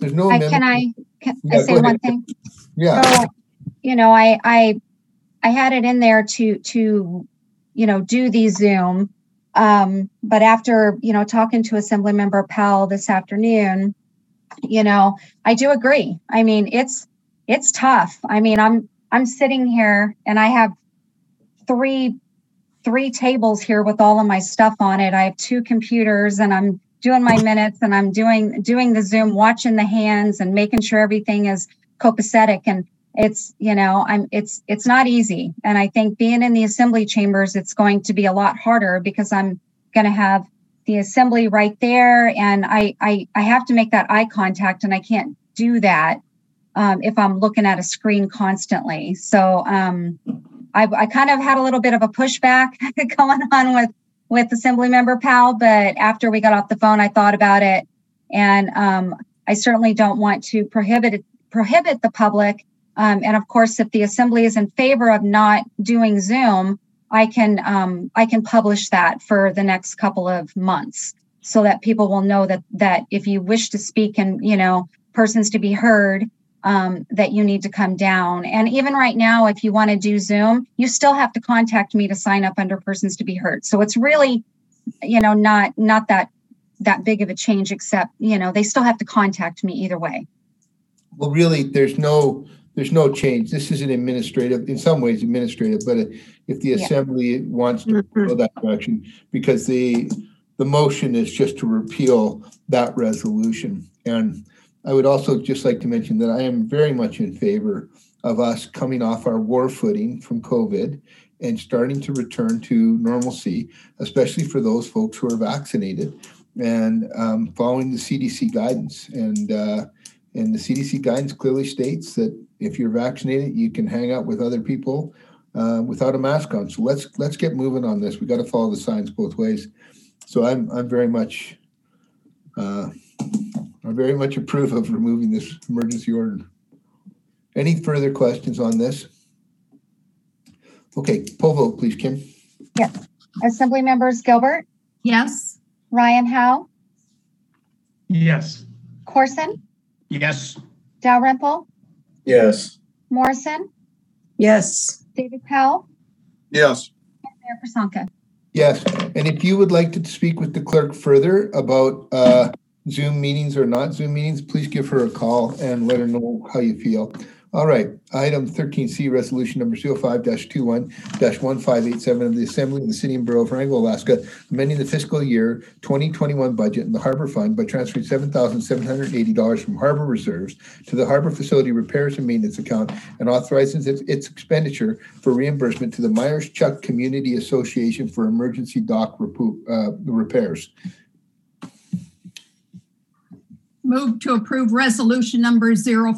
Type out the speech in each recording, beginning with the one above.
there's no Can amendment. I say one thing? Yeah. So, I had it in there to do the Zoom. But after, talking to Assemblymember Powell this afternoon, I do agree. I mean, it's tough. I mean, I'm sitting here and I have three tables here with all of my stuff on it. I have 2 computers and I'm doing my minutes and I'm doing the Zoom, watching the hands and making sure everything is copacetic. And it's, it's not easy. And I think being in the assembly chambers, it's going to be a lot harder because I'm going to have the assembly right there. And I have to make that eye contact and I can't do that if I'm looking at a screen constantly. So I kind of had a little bit of a pushback going on with Assemblymember Powell, but after we got off the phone, I thought about it. And I certainly don't want to prohibit the public. And of course, if the assembly is in favor of not doing Zoom, I can publish that for the next couple of months so that people will know that if you wish to speak and, persons to be heard, that you need to come down. And even right now, if you want to do Zoom, you still have to contact me to sign up under persons to be heard. So it's really, not that big of a change, except, they still have to contact me either way. Well, really, there's no change. This is in some ways administrative, but if the assembly wants to go that direction, because the motion is just to repeal that resolution. And I would also just like to mention that I am very much in favor of us coming off our war footing from COVID and starting to return to normalcy, especially for those folks who are vaccinated and following the CDC guidance. And the CDC guidance clearly states that if you're vaccinated, you can hang out with other people without a mask on. So let's get moving on this. We got to follow the science both ways. So I'm very much approve of removing this emergency order. Any further questions on this? Okay, poll vote, please, Kim. Yes. Assembly members Gilbert? Yes. Ryan Howe? Yes. Corson? Yes. Dalrymple? Yes. Morrison? Yes. David Powell? Yes. And Mayor Pasonka? Yes. And if you would like to speak with the clerk further about Zoom meetings or not Zoom meetings, please give her a call and let her know how you feel. All right. Item 13C, resolution number 05-21-1587 of the Assembly of the City and Borough of Wrangell, Alaska, amending the fiscal year 2021 budget in the Harbor Fund by transferring $7,780 from Harbor Reserves to the Harbor Facility Repairs and Maintenance account and authorizing its expenditure for reimbursement to the Myers-Chuck Community Association for emergency dock repairs. Move to approve resolution number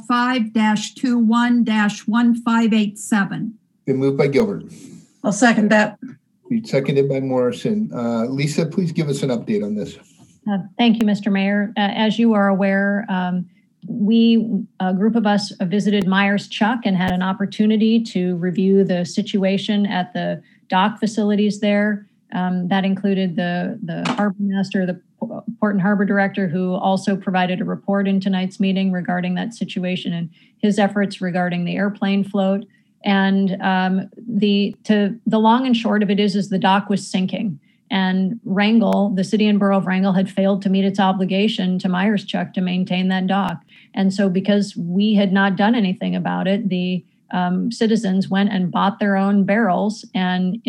05-21-1587. Been moved by Gilbert. I'll second that. Seconded by Morrison. Lisa, please give us an update on this. Thank you, Mr. Mayor. As you are aware, a group of us visited Myers-Chuck and had an opportunity to review the situation at the dock facilities there. That included the harbor master, the Port and Harbor Director, who also provided a report in tonight's meeting regarding that situation and his efforts regarding the airplane float. And the long and short of it is the dock was sinking. And Wrangell, the City and Borough of Wrangell, had failed to meet its obligation to Myers-Chuck to maintain that dock. And so because we had not done anything about it, the citizens went and bought their own barrels and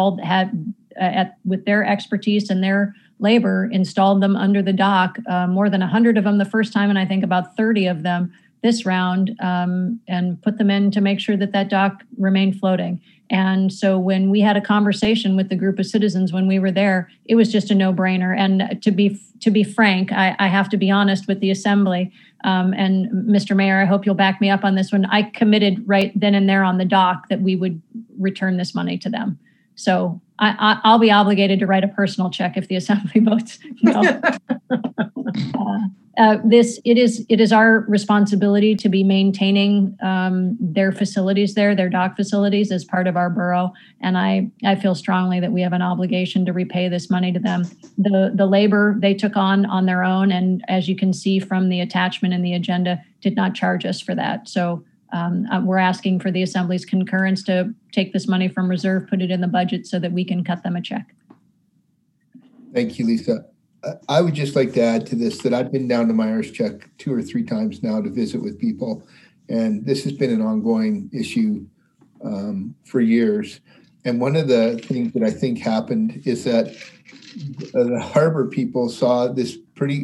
with their expertise and their labor, installed them under the dock, more than 100 of them the first time, and I think about 30 of them this round, and put them in to make sure that dock remained floating. And so when we had a conversation with the group of citizens when we were there, it was just a no-brainer. And to be frank, I have to be honest with the Assembly, and Mr. Mayor, I hope you'll back me up on this one. I committed right then and there on the dock that we would return this money to them. So I'll be obligated to write a personal check if the assembly votes no. It is our responsibility to be maintaining their facilities there, their dock facilities, as part of our borough. And I feel strongly that we have an obligation to repay this money to them. The labor they took on their own, and as you can see from the attachment in the agenda, did not charge us for that. So we're asking for the Assembly's concurrence to take this money from reserve, put it in the budget so that we can cut them a check. Thank you, Lisa. I would just like to add to this that I've been down to Myers Chuck 2 or 3 times now to visit with people, and this has been an ongoing issue for years. And one of the things that I think happened is that the harbor people saw this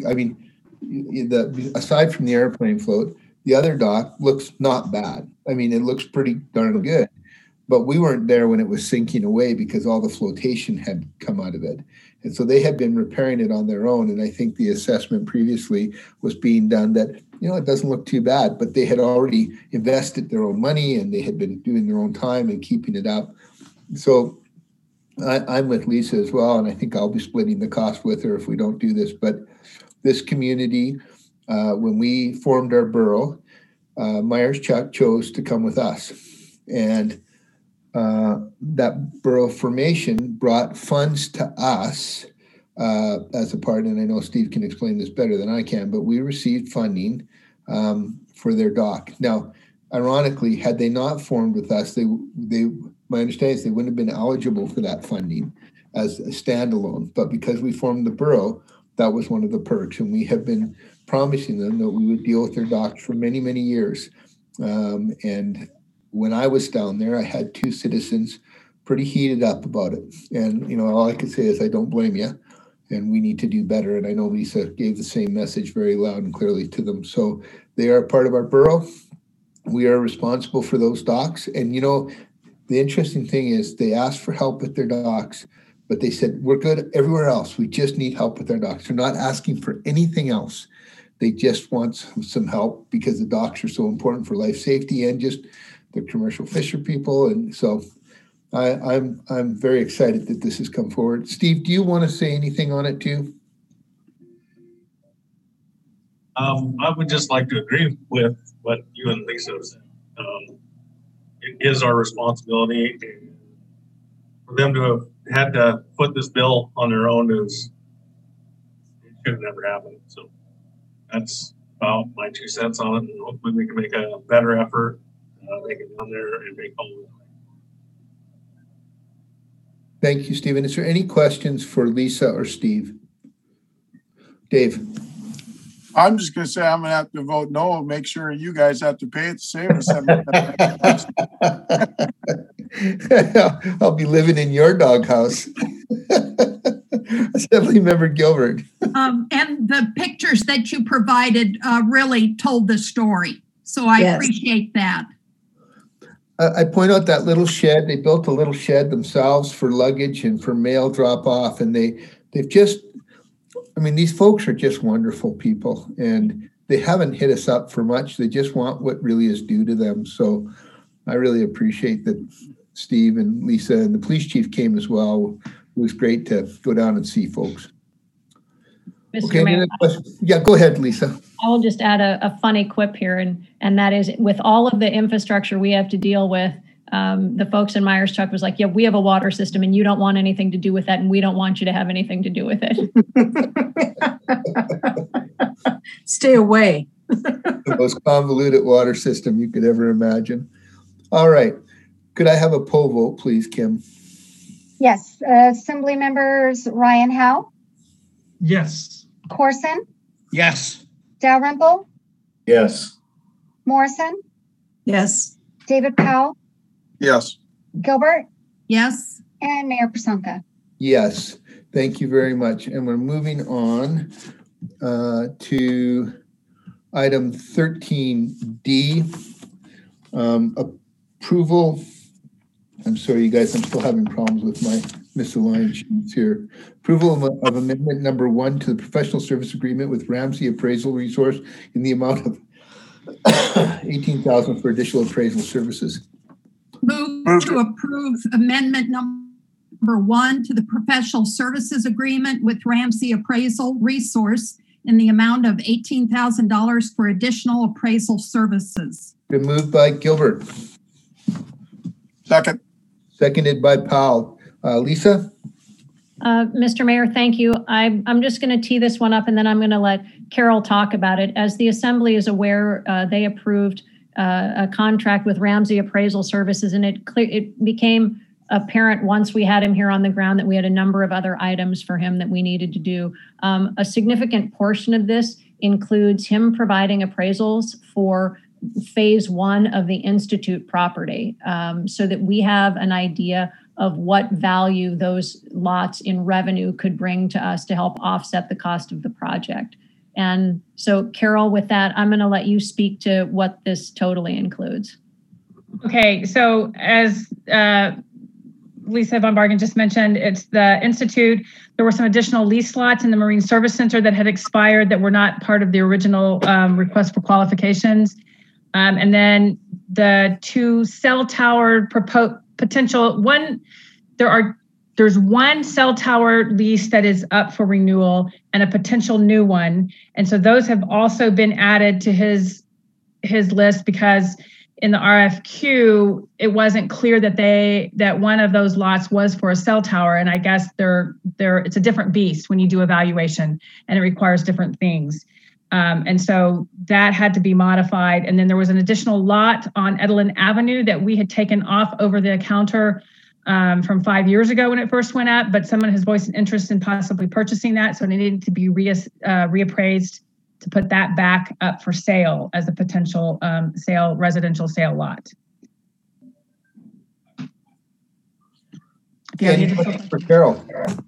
aside from the airplane float, the other dock looks not bad. I mean, it looks pretty darn good, but we weren't there when it was sinking away because all the flotation had come out of it. And so they had been repairing it on their own. And I think the assessment previously was being done that, it doesn't look too bad, but they had already invested their own money and they had been doing their own time and keeping it up. So I'm with Lisa as well. And I think I'll be splitting the cost with her if we don't do this. But this community, when we formed our borough, Myers Chuck chose to come with us. And that borough formation brought funds to us as a part, and I know Steve can explain this better than I can, but we received funding for their dock. Now, ironically, had they not formed with us, my understanding is they wouldn't have been eligible for that funding as a standalone. But because we formed the borough, that was one of the perks, and we have been promising them that we would deal with their docks for many, many years. And when I was down there, I had 2 citizens pretty heated up about it. And, all I could say is I don't blame you, and we need to do better. And I know Lisa gave the same message very loud and clearly to them. So they are part of our borough. We are responsible for those docks. And, the interesting thing is they asked for help with their docks, but they said, we're good everywhere else. We just need help with our docks. They're not asking for anything else. They just want some help because the docks are so important for life safety and just the commercial fisher people. And so I'm very excited that this has come forward. Steve, do you want to say anything on it too? I would just like to agree with what you and Lisa have said. It is our responsibility. For them to have had to put this bill on their own it should have never happened. So that's about my 2 cents on it, and hopefully we can make a better effort. They get down there and make all of it. Thank you, Stephen. Is there any questions for Lisa or Steve? Dave. I'm just going to say I'm going to have to vote no and make sure you guys have to pay it to save us. I'll be living in your doghouse. Assembly Member Gilbert. And the pictures that you provided really told the story. So I appreciate that. I point out that little shed. They built a little shed themselves for luggage and for mail drop off. And they've just, these folks are just wonderful people, and they haven't hit us up for much. They just want what really is due to them. So I really appreciate that Steve and Lisa and the police chief came as well. It was great to go down and see folks. Mr. Mayor, yeah, go ahead, Lisa. I will just add a funny quip here, and that is, with all of the infrastructure we have to deal with, the folks in Myers Chuck was like, yeah, we have a water system and you don't want anything to do with that, and we don't want you to have anything to do with it. Stay away. The most convoluted water system you could ever imagine. All right. Could I have a poll vote, please, Kim? Yes. Assembly members Ryan Howe, Yes. Corson, Yes. Dalrymple, Yes. Morrison, Yes. David Powell, Yes. Gilbert, Yes. and Mayor Prasonka. Yes. Thank you very much. And we're moving on to item 13D, approval. I'm sorry, you guys, I'm still having problems with my misaligned sheets here. Approval of amendment number 1 to the professional service agreement with Ramsey Appraisal Resource in the amount of $18,000 for additional appraisal services. Move to approve amendment number Number 1, to the professional services agreement with Ramsey Appraisal Resource in the amount of $18,000 for additional appraisal services. Been moved by Gilbert, Second. seconded by Powell. Lisa? Mr. Mayor, thank you. I'm just going to tee this one up and then I'm going to let Carol talk about it. As the Assembly is aware, they approved a contract with Ramsey Appraisal Services, and it became apparent once we had him here on the ground that we had a number of other items for him that we needed to do. A significant portion of this includes him providing appraisals for phase 1 of the Institute property, so that we have an idea of what value those lots in revenue could bring to us to help offset the cost of the project. And so, Carol, with that, I'm going to let you speak to what this totally includes. Okay, so as Lisa Von Bargen just mentioned, it's the Institute. There were some additional lease slots in the Marine Service Center that had expired that were not part of the original request for qualifications. And then the 2 cell tower potential one, there's 1 cell tower lease that is up for renewal and a potential new one. And so those have also been added to his list because in the RFQ, it wasn't clear that one of those lots was for a cell tower. And I guess it's a different beast when you do evaluation and it requires different things. And so that had to be modified. And then there was an additional lot on Edelin Avenue that we had taken off over the counter from 5 years ago when it first went up, but someone has voiced an interest in possibly purchasing that. So it needed to be reappraised to put that back up for sale as a potential residential sale lot. Any questions for Carol?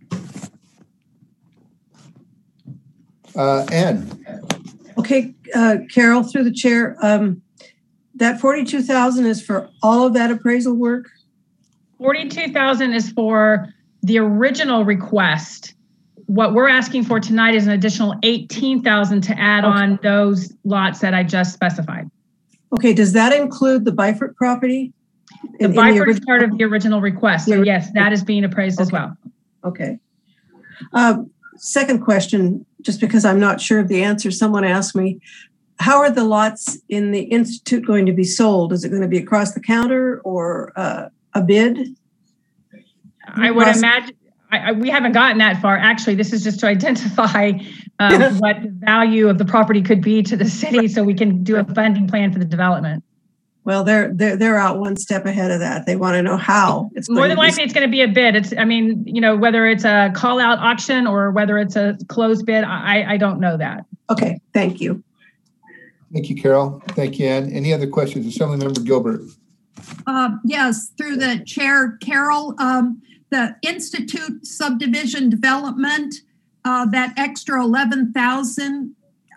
Ann? Okay, Carol, through the chair, that $42,000 is for all of that appraisal work? $42,000 is for the original request. What we're asking for tonight is an additional $18,000 to add on those lots that I just specified. Okay, does that include the Byford property? The Byford is part of the original request. So yes, that is being appraised as well. Okay. Second question, just because I'm not sure of the answer, someone asked me, how are the lots in the Institute going to be sold? Is it going to be across the counter or a bid? I would imagine, we haven't gotten that far. Actually, this is just to identify what the value of the property could be to the city so we can do a funding plan for the development. Well, they're out one step ahead of that. They want to know how. It's more than likely it's going to be a bid. Whether it's a call out auction or whether it's a closed bid, I don't know that. Okay, thank you. Thank you, Carol. Thank you, Ann. Any other questions? Assemblymember Gilbert. Yes, through the chair, Carol, the Institute subdivision development, that extra 11,000,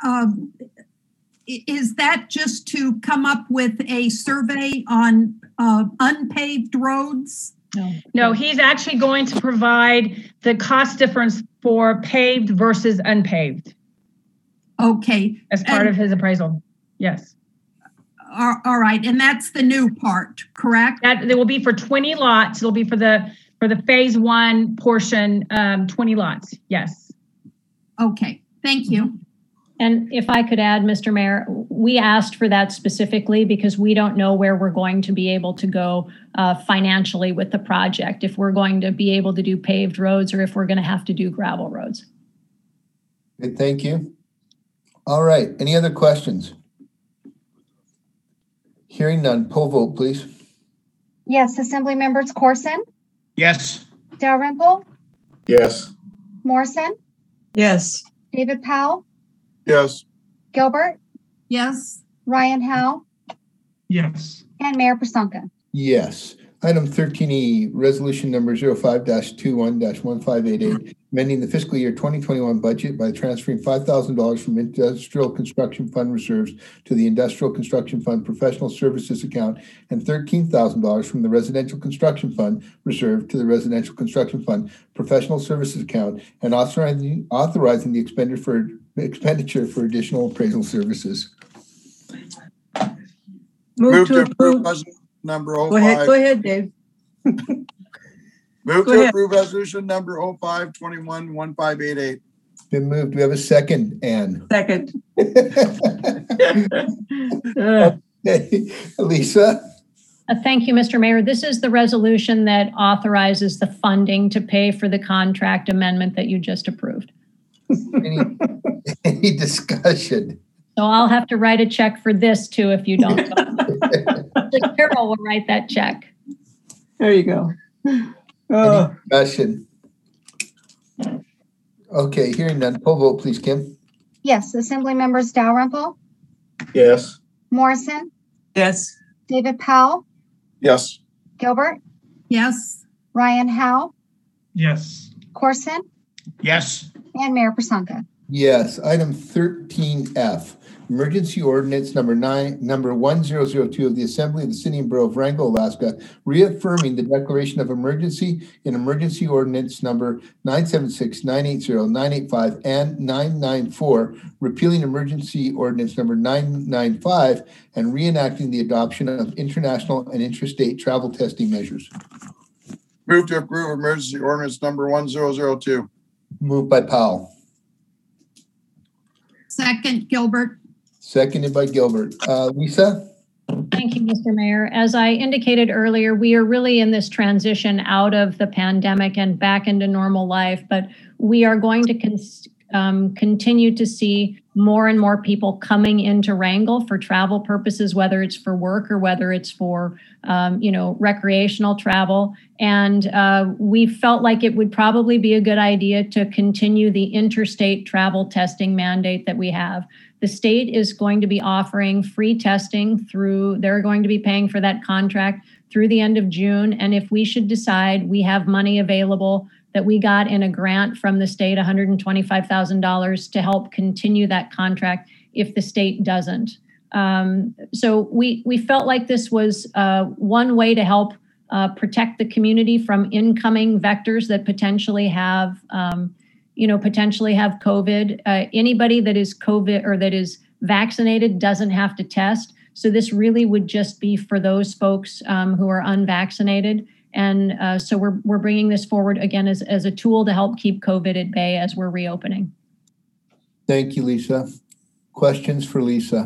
is that just to come up with a survey on unpaved roads? No, he's actually going to provide the cost difference for paved versus unpaved. Okay. As part of his appraisal. Yes. All right. And that's the new part, correct? That it will be for 20 lots. It'll be for the phase 1 portion, 20 lots. Yes. Okay. Thank you. And if I could add, Mr. Mayor, we asked for that specifically because we don't know where we're going to be able to go financially with the project, if we're going to be able to do paved roads or if we're going to have to do gravel roads. Good, thank you. All right, any other questions? Hearing none, poll vote, please. Yes, Assembly Members Corson, Yes. Dalrymple, Yes. Morrison, Yes. David Powell, Yes. Gilbert, Yes. Ryan Howe, Yes. and Mayor Prasonka. Yes. Item 13E, resolution number 05-21-1588, amending the fiscal year 2021 budget by transferring $5,000 from Industrial Construction Fund reserves to the Industrial Construction Fund Professional Services account and $13,000 from the Residential Construction Fund reserve to the Residential Construction Fund Professional Services account and authorizing the expenditure for additional appraisal services. Move to approve. Number 05. Go ahead, Dave. Move Go to ahead. approve resolution number 0521-1588. Been moved. Do we have a second, Ann? Second. Okay. Lisa? Thank you, Mr. Mayor. This is the resolution that authorizes the funding to pay for the contract amendment that you just approved. Any discussion? So I'll have to write a check for this too if you don't. Carol will write that check. There you go. Any discussion? Okay, hearing none. Poll vote, please, Kim. Yes, Assembly Members Dalrymple, Yes. Morrison, Yes. David Powell, Yes. Gilbert, Yes. Ryan Howe, Yes. Corson, Yes. and Mayor Prasanka. Yes. Item 13F, emergency ordinance number 1002 of the Assembly of the City and Borough of Wrangell, Alaska, reaffirming the declaration of emergency in emergency ordinance number 976, 980, 985, and 994, repealing emergency ordinance number 995, and reenacting the adoption of international and interstate travel testing measures. Move to approve emergency ordinance number 1002. Moved by Powell, Second, Gilbert. seconded by Gilbert. Lisa? Thank you, Mr. Mayor. As I indicated earlier, we are really in this transition out of the pandemic and back into normal life, but we are going to continue to see more and more people coming into Wrangell for travel purposes, whether it's for work or whether it's for, recreational travel. And we felt like it would probably be a good idea to continue the interstate travel testing mandate that we have. The state is going to be offering free testing they're going to be paying for that contract through the end of June. And if we should decide we have money available that we got in a grant from the state, $125,000 to help continue that contract if the state doesn't. So we felt like this was one way to help protect the community from incoming vectors that potentially have COVID. Anybody that is COVID or that is vaccinated doesn't have to test. So this really would just be for those folks who are unvaccinated. And so we're bringing this forward again as a tool to help keep COVID at bay as we're reopening. Thank you, Lisa. Questions for Lisa?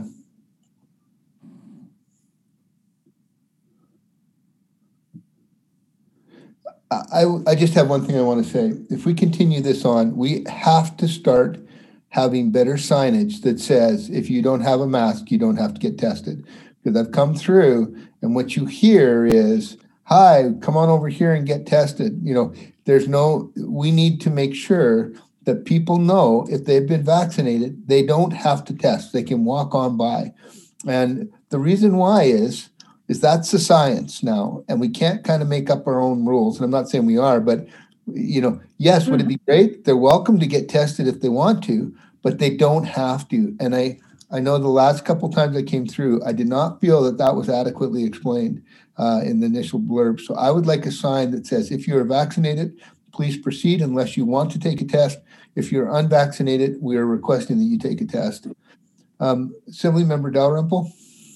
I just have one thing I want to say. If we continue this on, we have to start having better signage that says, if you don't have a mask, you don't have to get tested. Because I've come through and what you hear is, hi, come on over here and get tested. We need to make sure that people know if they've been vaccinated, they don't have to test. They can walk on by. And the reason why is that's the science now. And we can't kind of make up our own rules. And I'm not saying we are, but, yes, would it be great? They're welcome to get tested if they want to, but they don't have to. And I know the last couple times I came through, I did not feel that was adequately explained in the initial blurb. So I would like a sign that says, if you're vaccinated, please proceed unless you want to take a test. If you're unvaccinated, we are requesting that you take a test. Assembly Member Dalrymple.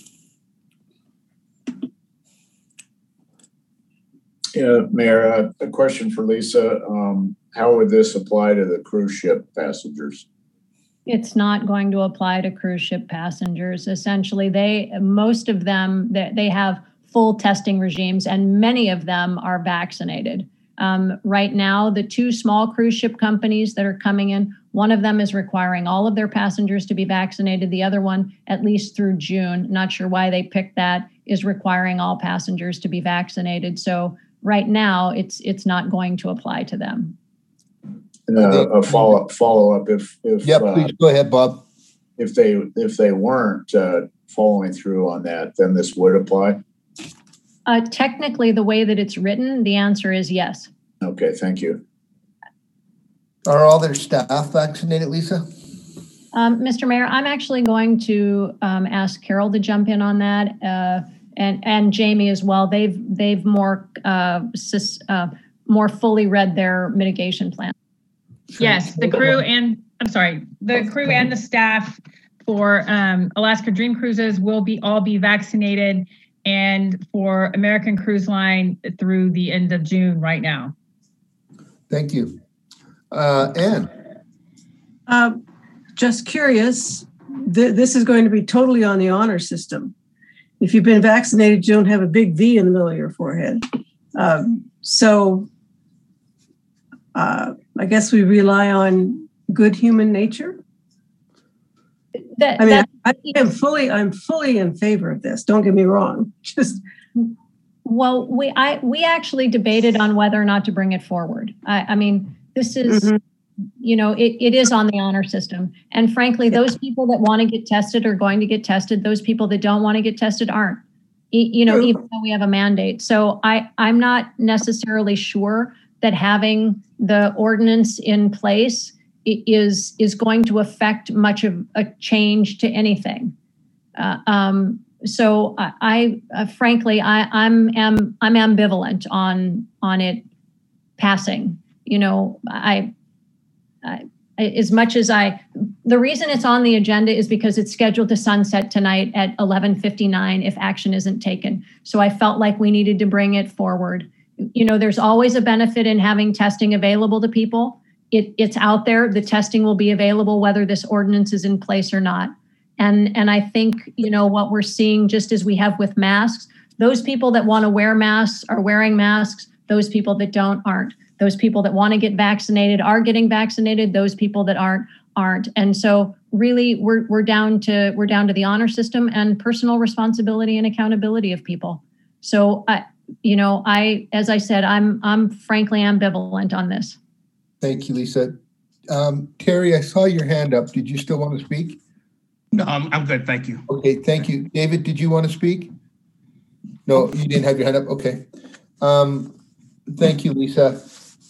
Yeah, Mayor, a question for Lisa. How would this apply to the cruise ship passengers? It's not going to apply to cruise ship passengers. Essentially, most of them, they have full testing regimes and many of them are vaccinated. Right now, the two small cruise ship companies that are coming in, one of them is requiring all of their passengers to be vaccinated. The other one, at least through June, not sure why they picked that, is requiring all passengers to be vaccinated. So right now, it's not going to apply to them. A follow up. If please go ahead, Bob. If they weren't following through on that, then this would apply. Technically, the way that it's written, the answer is yes. Okay, thank you. Are all their staff vaccinated, Lisa? Mr. Mayor, I'm actually going to ask Carol to jump in on that, and Jamie as well. They've more fully read their mitigation plan. Yes, the crew and the staff for Alaska Dream Cruises will all be vaccinated, and for American Cruise Line through the end of June right now. Thank you. Anne? Just curious, this is going to be totally on the honor system. If you've been vaccinated, you don't have a big V in the middle of your forehead. So I guess we rely on good human nature. I'm fully in favor of this. Don't get me wrong. Well, we actually debated on whether or not to bring it forward. I mean, this is, it is on the honor system. And frankly, those people that want to get tested are going to get tested. Those people that don't want to get tested aren't, even though we have a mandate. So I'm not necessarily sure that having the ordinance in place is going to affect much of a change to anything. So frankly, I'm ambivalent on it passing. As much as the reason it's on the agenda is because it's scheduled to sunset tonight at 11:59 if action isn't taken. So I felt like we needed to bring it forward. There's always a benefit in having testing available to people. It's out there. The testing will be available whether this ordinance is in place or not. And I think, what we're seeing, just as we have with masks, those people that want to wear masks are wearing masks. Those people that don't aren't. Those people that want to get vaccinated are getting vaccinated. Those people that aren't. And so really we're down to the honor system and personal responsibility and accountability of people. So as I said, I'm frankly ambivalent on this. Thank you, Lisa. Terry, I saw your hand up. Did you still want to speak? No, I'm good. Thank you. Okay, thank you. David, did you want to speak? No, you didn't have your hand up. Okay. Thank you, Lisa.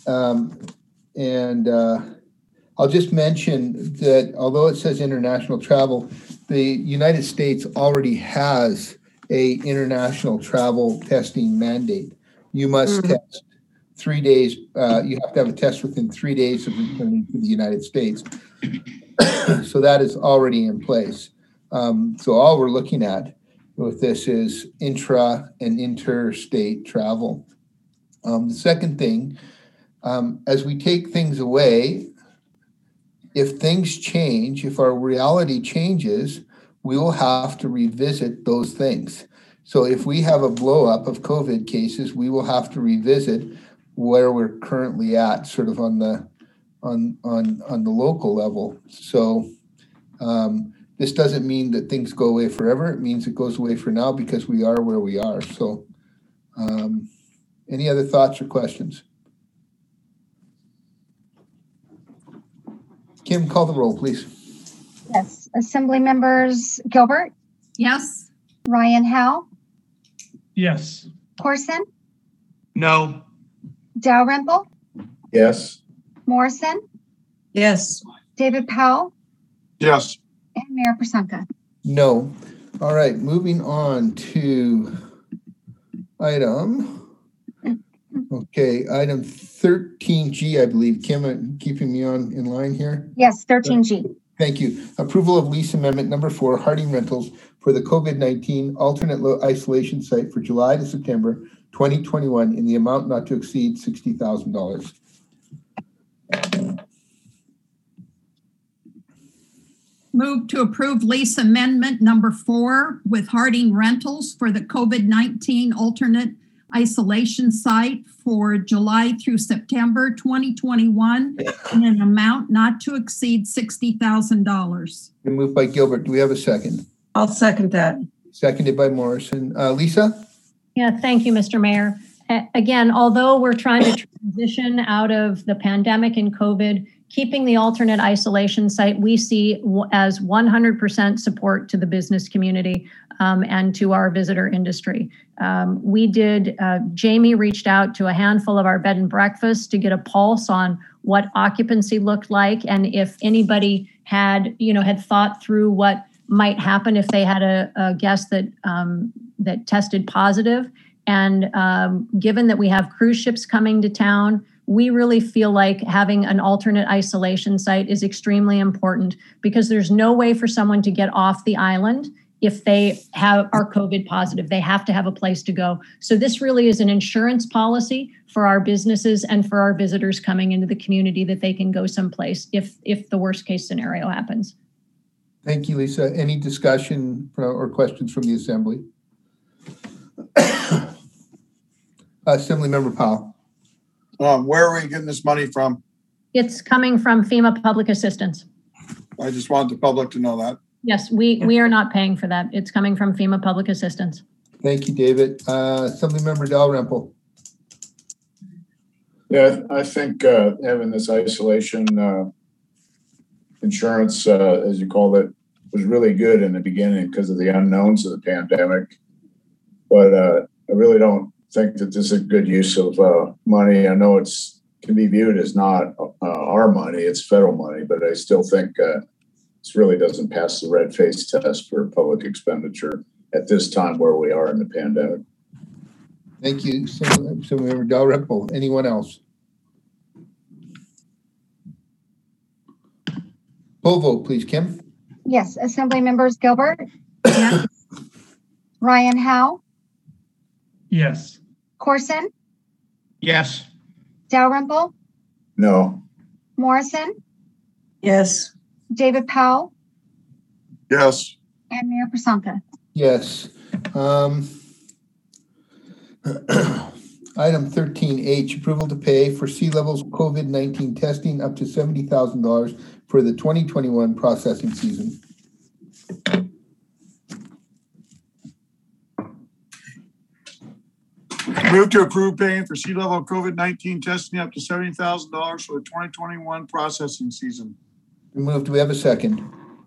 And I'll just mention that although it says international travel, the United States already has a international travel testing mandate. You must test 3 days. You have to have a test within 3 days of returning to the United States. So that is already in place. So all we're looking at with this is intra and interstate travel. The second thing, as we take things away, if things change, if our reality changes, we will have to revisit those things. So if we have a blow up of COVID cases, we will have to revisit where we're currently at, sort of on the local level. So this doesn't mean that things go away forever. It means it goes away for now because we are where we are. So any other thoughts or questions? Kim, call the roll, please. Yes. Assembly members Gilbert? Yes. Ryan Howe? Yes. Corson? No. Dalrymple? Yes. Morrison? Yes. David Powell? Yes. And Mayor Prasanka? No. All right, moving on to item 13G, I believe. Kim, keeping me in line here? Yes, 13G. Thank you. Approval of lease amendment number 4, Harding Rentals for the COVID-19 alternate isolation site for July to September 2021 in the amount not to exceed $60,000. Move to approve lease amendment number 4 with Harding Rentals for the COVID-19 alternate isolation site for July through September 2021 in an amount not to exceed $60,000. Moved by Gilbert. Do we have a second? I'll second that. Seconded by Morrison. Lisa? Yeah, thank you, Mr. Mayor. Again, although we're trying to transition out of the pandemic and COVID, keeping the alternate isolation site we see as 100% support to the business community and to our visitor industry. Jamie reached out to a handful of our bed and breakfasts to get a pulse on what occupancy looked like and if anybody had thought through what might happen if they had a guest that tested positive. And given that we have cruise ships coming to town, we really feel like having an alternate isolation site is extremely important because there's no way for someone to get off the island if they are COVID positive. They have to have a place to go. So this really is an insurance policy for our businesses and for our visitors coming into the community, that they can go someplace if the worst case scenario happens. Thank you, Lisa. Any discussion or questions from the Assembly? Assemblymember Powell. Where are we getting this money from? It's coming from FEMA Public Assistance. I just want the public to know that. Yes, we are not paying for that. It's coming from FEMA Public Assistance. Thank you, David. Assemblymember Dalrymple. Yeah, I think having this isolation insurance, as you called it, was really good in the beginning because of the unknowns of the pandemic. But I really don't think that this is a good use of money. I know it's can be viewed as not our money, it's federal money, but I still think this really doesn't pass the red face test for public expenditure at this time where we are in the pandemic. Thank you, Assemblymember Dalrymple. Anyone else? Poll vote, please, Kim. Yes, Assembly Members Gilbert, Yes. Ryan Howe, Yes. Corson, Yes. Dalrymple, No. Morrison, Yes. David Powell, Yes. and Mayor Prasanka. Yes. Item 13H, approval to pay for C-levels COVID-19 testing up to $70,000 for the 2021 processing season. Move to approve paying for C-level COVID-19 testing up to $70,000 for the 2021 processing season. Moved. Do we have a second?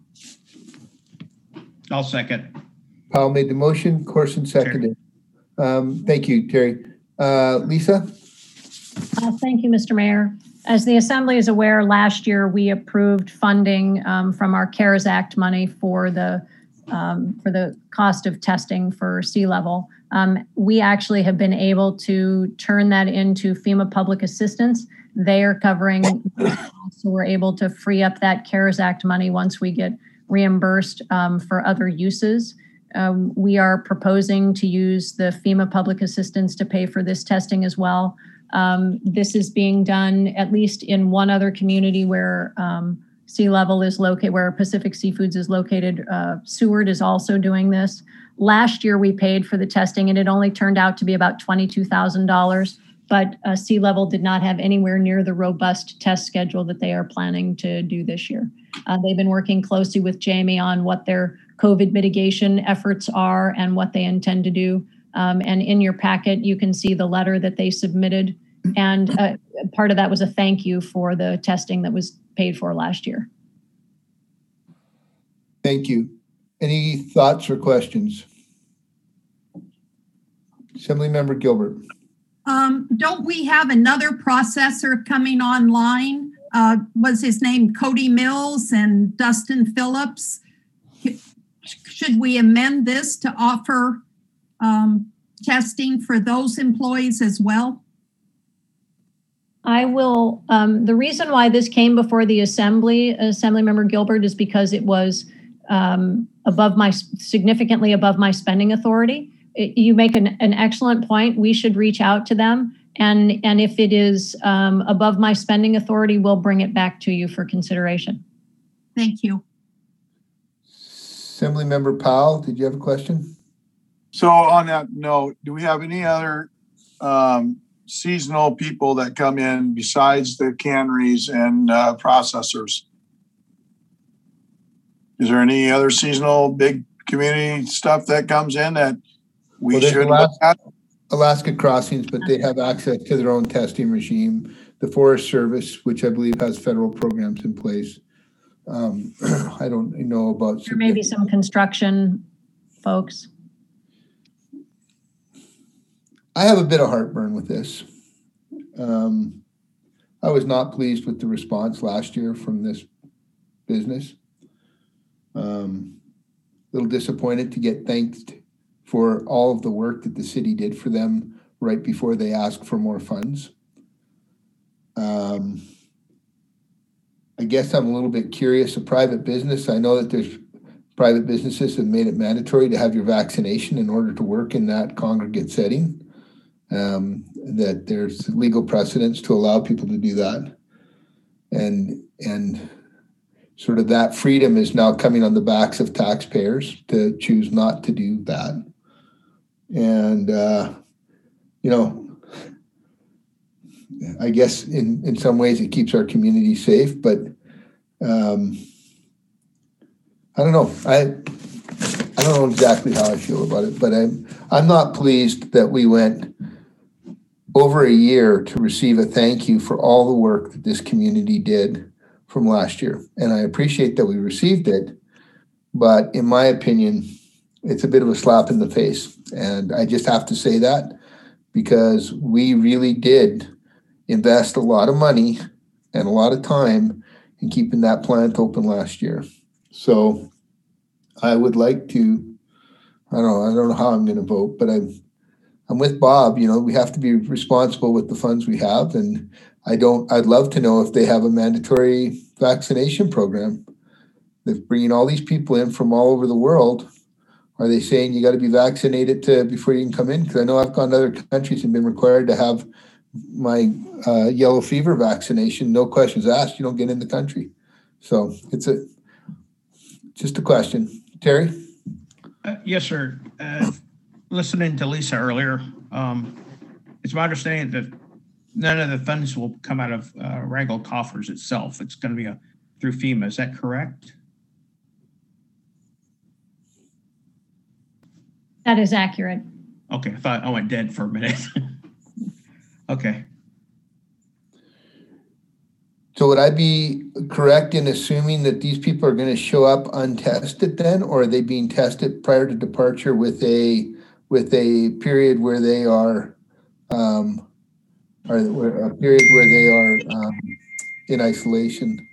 I'll second. Powell made the motion. Corson seconded. Thank you, Terry. Lisa? Thank you, Mr. Mayor. As the Assembly is aware, last year we approved funding from our CARES Act money for the cost of testing for sea level. We actually have been able to turn that into FEMA Public Assistance. They are covering, so we're able to free up that CARES Act money once we get reimbursed for other uses. We are proposing to use the FEMA Public Assistance to pay for this testing as well. This is being done at least in one other community where Sea Level is located, where Pacific Seafoods is located. Seward is also doing this. Last year we paid for the testing and it only turned out to be about $22,000, but Sea Level did not have anywhere near the robust test schedule that they are planning to do this year. They've been working closely with Jamie on what their COVID mitigation efforts are and what they intend to do. And in your packet, you can see the letter that they submitted. And part of that was a thank you for the testing that was paid for last year. Thank you. Any thoughts or questions? Assemblymember Gilbert. Don't we have another processor coming online? Was his name Cody Mills and Dustin Phillips? Should we amend this to offer testing for those employees as well? I will. The reason why this came before the Assemblymember Gilbert, is because it was significantly above my spending authority. You make an excellent point. We should reach out to them. And if it is above my spending authority, we'll bring it back to you for consideration. Thank you. Assemblymember Powell, did you have a question? So on that note, do we have any other seasonal people that come in besides the canneries and processors? Is there any other seasonal big community stuff that comes in that we should look at? Alaska Crossings, but they have access to their own testing regime. The Forest Service, which I believe has federal programs in place. I don't know about. There may be some construction folks. I have a bit of heartburn with this. I was not pleased with the response last year from this business. A little disappointed to get thanked for all of the work that the city did for them right before they asked for more funds. I guess I'm a little bit curious, a private business. I know that there's private businesses have made it mandatory to have your vaccination in order to work in that congregate setting. That there's legal precedents to allow people to do that. And sort of that freedom is now coming on the backs of taxpayers to choose not to do that. And, I guess in some ways it keeps our community safe, but I don't know. I don't know exactly how I feel about it, but I'm not pleased that we went over a year to receive a thank you for all the work that this community did from last year. And I appreciate that we received it, but in my opinion, it's a bit of a slap in the face. And I just have to say that because we really did invest a lot of money and a lot of time in keeping that plant open last year. So I would like to, I don't know how I'm going to vote, but I'm with Bob. We have to be responsible with the funds we have. And I'd love to know if they have a mandatory vaccination program. They're bringing all these people in from all over the world. Are they saying you got to be vaccinated before you can come in? Because I know I've gone to other countries and been required to have my yellow fever vaccination. No questions asked. You don't get in the country. So it's just a question. Terry? Yes, sir. Listening to Lisa earlier, it's my understanding that none of the funds will come out of Wrangell coffers itself. It's going to be through FEMA. Is that correct? That is accurate. Okay, I thought I went dead for a minute. Okay. So would I be correct in assuming that these people are going to show up untested then, or are they being tested prior to departure with a period where they are, in isolation?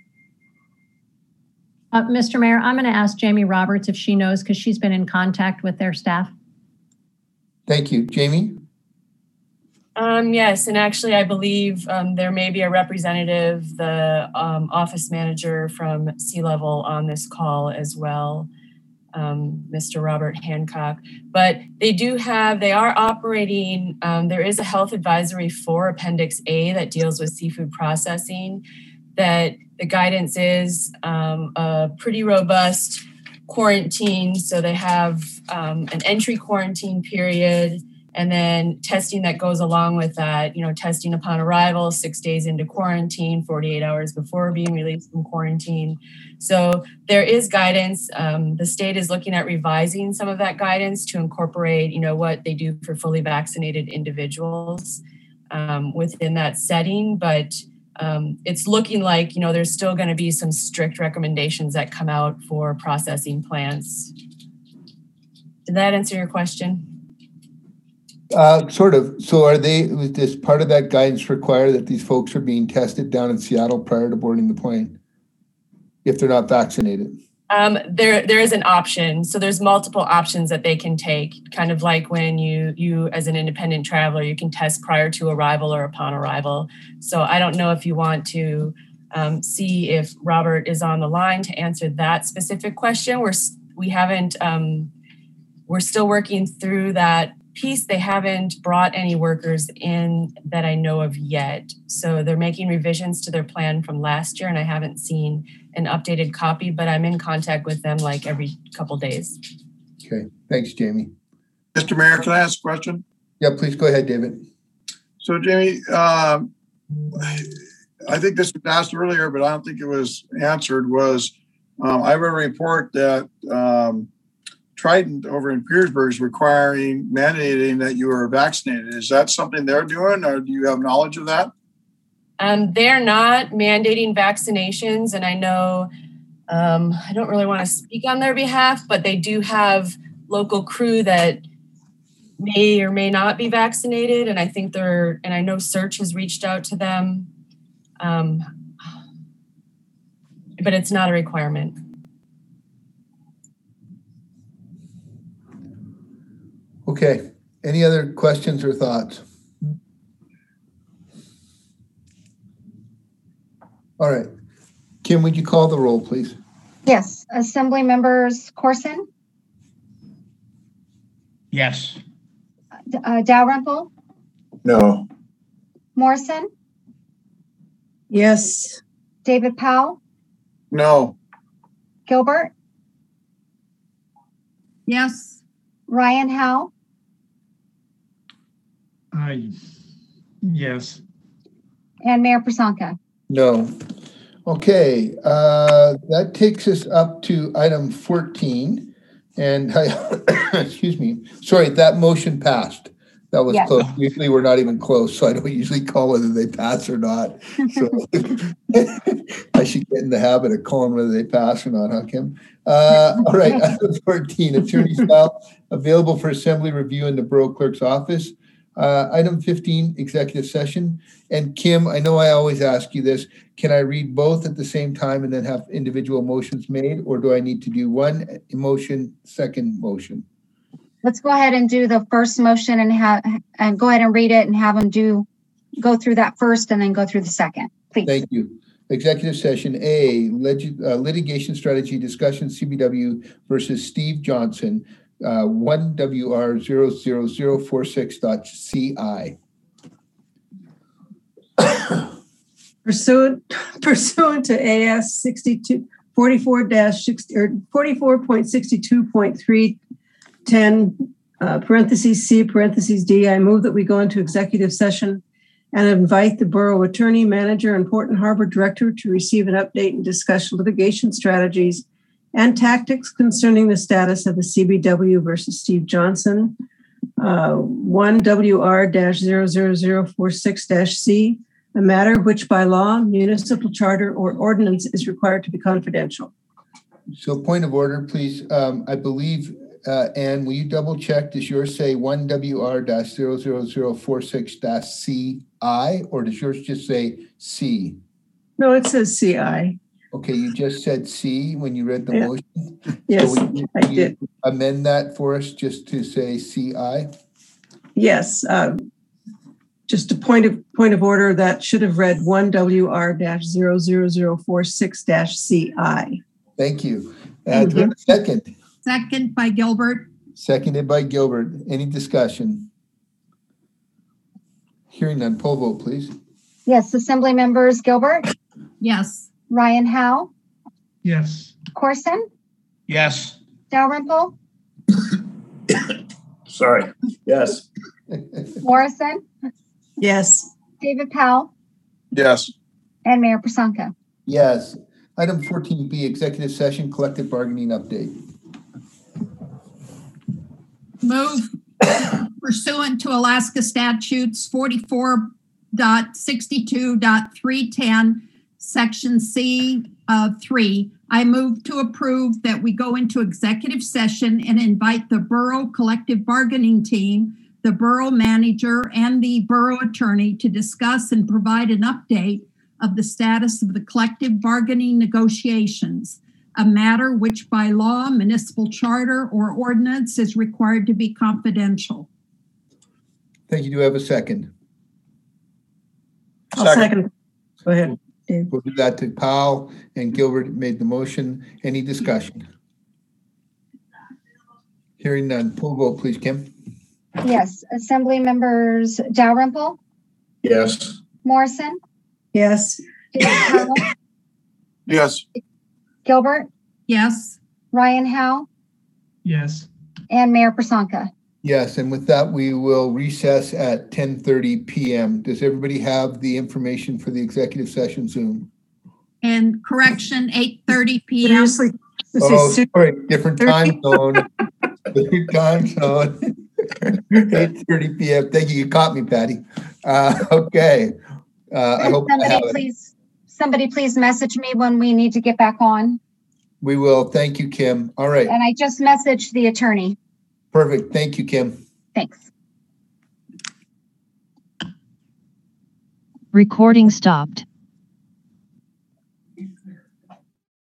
Mr. Mayor, I'm going to ask Jamie Roberts if she knows because she's been in contact with their staff. Thank you. Jamie? Yes, and actually I believe there may be a representative, the office manager from Sea Level on this call as well, Mr. Robert Hancock. But they are operating, there is a health advisory for Appendix A that deals with seafood processing, that the guidance is a pretty robust quarantine. So they have an entry quarantine period, and then testing that goes along with that, testing upon arrival, 6 days into quarantine, 48 hours before being released from quarantine. So there is guidance. The state is looking at revising some of that guidance to incorporate, what they do for fully vaccinated individuals within that setting. But it's looking like, there's still going to be some strict recommendations that come out for processing plants. Did that answer your question? Sort of. So does part of that guidance require that these folks are being tested down in Seattle prior to boarding the plane if they're not vaccinated? There is an option. So there's multiple options that they can take, kind of like when you as an independent traveler, you can test prior to arrival or upon arrival. So I don't know if you want to see if Robert is on the line to answer that specific question. We're still working through that piece. They haven't brought any workers in that I know of yet. So they're making revisions to their plan from last year, and I haven't seen an updated copy, but I'm in contact with them like every couple days. Okay, thanks, Jamie. Mr. Mayor, can I ask a question? Yeah, please go ahead, David. So, Jamie, I think this was asked earlier, but I don't think it was answered, I read a report that Trident over in Petersburg is mandating that you are vaccinated. Is that something they're doing, or do you have knowledge of that? They're not mandating vaccinations, and I know I don't really want to speak on their behalf, but they do have local crew that may or may not be vaccinated, and I think and I know Search has reached out to them, but it's not a requirement. Okay. Any other questions or thoughts? All right. Kim, would you call the roll, please? Yes, Assembly Members Corson, Yes. Dalrymple, No. Morrison, Yes. David Powell, No. Gilbert, Yes. Ryan Howe, Yes. and Mayor Prasanka. No. Okay, that takes us up to item 14. And excuse me, sorry, that motion passed. That was Yes. close. Usually we're not even close, so I don't usually call whether they pass or not. So I should get in the habit of calling whether they pass or not, huh, Kim? All right, item 14, attorney's file available for assembly review in the Borough Clerk's office. Item 15, executive session. And Kim, I know I always ask you this. Can I read both at the same time and then have individual motions made, or do I need to do one motion, second motion? Let's go ahead and do the first motion and go ahead and read it and have them go through that first and then go through the second, please. Thank you. Executive session A, litigation strategy discussion, CBW versus Steve Johnson, 1WR00046.CI. Pursuant to AS 44.62.310, parentheses C, parentheses D, I move that we go into executive session and invite the borough attorney, manager, and Port and Harbor director to receive an update and discuss litigation strategies and tactics concerning the status of the CBW versus Steve Johnson, 1WR-00046-C, a matter which by law, municipal charter, or ordinance is required to be confidential. So point of order, please. I believe, Ann, will you double check? Does yours say 1WR-00046-CI, or does yours just say C? No, it says CI. Okay, you just said C when you read the Yeah. motion? Yes, So I did. Amend that for us just to say CI? Yes, just a point of order that should have read 1WR-00046-CI. Thank you. Do we have a second? Second by Gilbert. Seconded by Gilbert. Any discussion? Hearing none, poll vote, please. Yes, Assembly Members Gilbert, Yes. Ryan Howe, Yes. Corson, Yes. Dalrymple, Sorry. Yes. Morrison, Yes. David Powell, Yes. and Mayor Prasanka. Yes. Item 14B, executive session, collective bargaining update. Move pursuant to Alaska statutes 44.62.310, section C of 3. I move to approve that we go into executive session and invite the borough collective bargaining team, the borough manager, and the borough attorney to discuss and provide an update of the status of the collective bargaining negotiations, a matter which by law, municipal charter, or ordinance is required to be confidential. Thank you. Do I have a second? I'll second. Go ahead, Dave. We'll do that to Powell, and Gilbert made the motion. Any discussion? Hearing none. Poll vote, please, Kim. Yes, Assembly Members Dalrymple, Yes. Morrison, Yes. David Powell, Yes. Gilbert, Yes. Ryan Howe, Yes. and Mayor Prasanka. Yes, and with that, we will recess at 10:30 p.m. Does everybody have the information for the executive session Zoom? And correction, 8:30 p.m. Seriously. Oh, sorry, different time zone. Different time zone. 8:30 p.m. Thank you. You caught me, Patty. Okay. I hope I have it. Somebody please message me when we need to get back on. We will. Thank you, Kim. All right. And I just messaged the attorney. Perfect. Thank you, Kim. Thanks. Recording stopped.